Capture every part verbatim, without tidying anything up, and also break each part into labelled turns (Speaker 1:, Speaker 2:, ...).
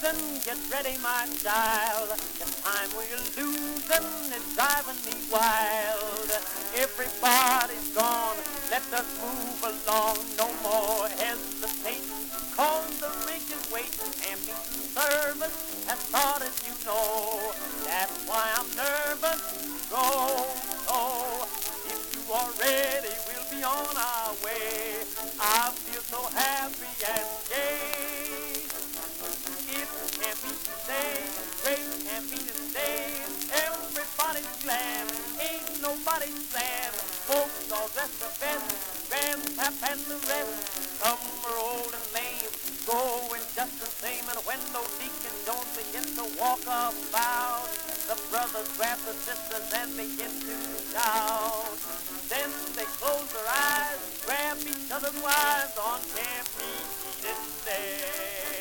Speaker 1: losing, get ready, my child. The time we're losing is driving me wild. Everybody's gone, let us move along. No more hesitating, cause the rig is waiting. Ambient service has started, you know. That's why I'm nervous. Go, so if you are ready, we'll be on our way. I feel so happy and gay. It can't be today, great can't be today. Everybody's glad, ain't nobody sad. Folks all dressed the best, grandpap and the rest. Some are old and lame, going just the same. And when those Deacon Jones begin to walk about, the brothers grab the sisters and begin to shout. Then they close their eyes, grab each other's wives on Camp Meeting Day.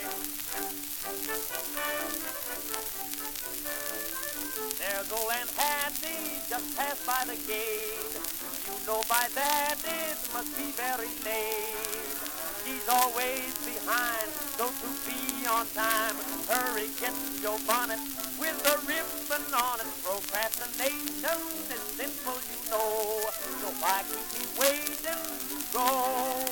Speaker 1: There's old Aunt Hattie just passed by the gate. You know by that it must be very late. She's always behind, so to be on time, hurry, get your bonnet with a ribbon on it. Procrastination is sinful, you know, so why keep me waiting? Go.